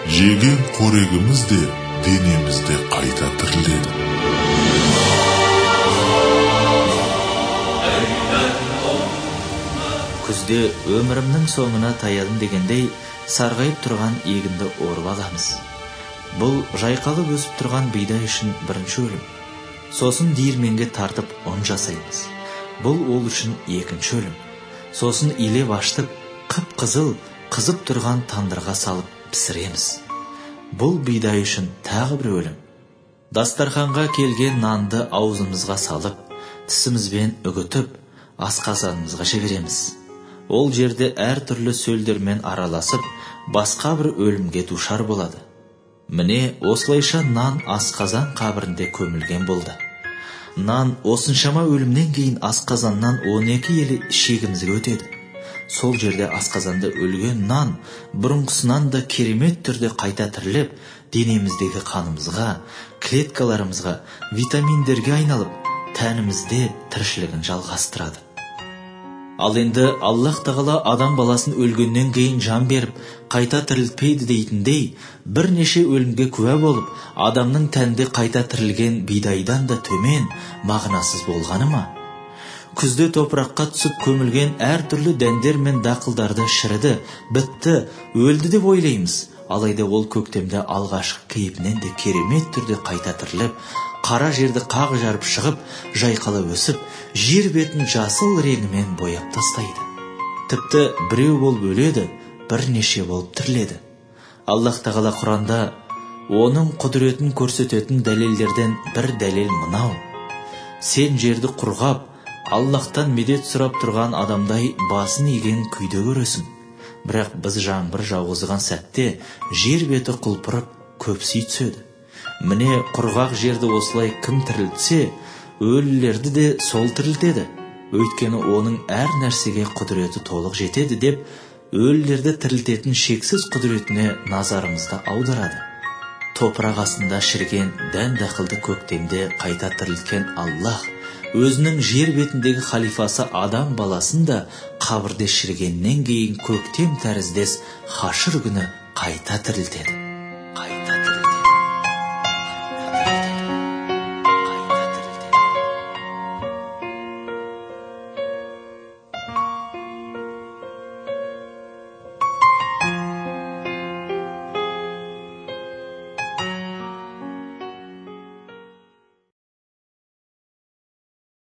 жеген қорегіміз де денемізде қайта тіріледі. Күзде өмірімнің соңына таядым дегендей, сарғайып тұрған егінді орып аламыз. Бұл жайқалып өсіп тұрған бидай үшін бірінші өлім. Сосын диірменге тартып ұн жасаймыз. Бұл ол үшін екінші өлім. Сосын илеп ашытып, қып-қызыл қызып тұрған тандырға салып пісіреміз. Бұл бидай үшін тағы бір өлім. Дастарханға келген нанды аузымызға салып, тісімізбен үгітіп, асқазанымызға жібереміз. Ол жерде әртүрлі сөлдермен араласып, басқа бір өлімге душар болады. Міне, осылайша нан асқазан қабірінде көмілген болды. Нан осыншама өлімнен кейін асқазаннан 12 елі ішегімізге өтеді. Сол жерде асқазанда өлген нан бұрынғысынан да керемет түрде қайта тіріліп, денеміздегі қанымызға, клеткаларымызға, витаминдерге айналып, тәнімізде тіршілігін жалғастырады. Ал енді Аллах тағала адам баласын өлгеннен кейін жан беріп, қайта тірілтпейді дейтіндей, бірнеше өлімге куә болып, адамның тәнде қайта тірілген бидайдан да төмен, мағынасыз болғаны ма? Күзде топыраққа түсіп көмілген әртүрлі дәндер мен дақылдарды шіріді, бітті, өлді деп ойлаймыз. Алайда ол көктемде алғашқы кейіпінен де керемет түрде қайта тіріліп, қара жерді қақ жарып шығып, жайқала өсіп, жер бетін жасыл реңімен бояп тастайды. Тіпті біреу болып өледі, бірнеше болып тіріледі. Аллах тағала Құранда оның құдіретін көрсететін дәлелдерден бір дәлел мынау: сен жерді құрғап, Аллахтан медет сұрап тұрған адамдай басын иген күйде көресің. Бірақ біз жаңбыр жауғызған сәтте жер беті құлпырып, көпси түседі. Міне, құрғақ жерді осылай кім тірілтсе, өлілерді де сол тірілтеді. Өйткені оның әр нәрсеге құдіреті толық жетеді деп, өлілерді тірілтетін шексіз құдіретіне назарымызды аударады. Топырақ астында шіріген дән дақылды көктемде қайта тірілткен Аллах өзінің жер бетіндегі халифасы адам баласын да қабірде шірігеннен кейін көктем тәріздес хашыр күні қайта тірілтеді.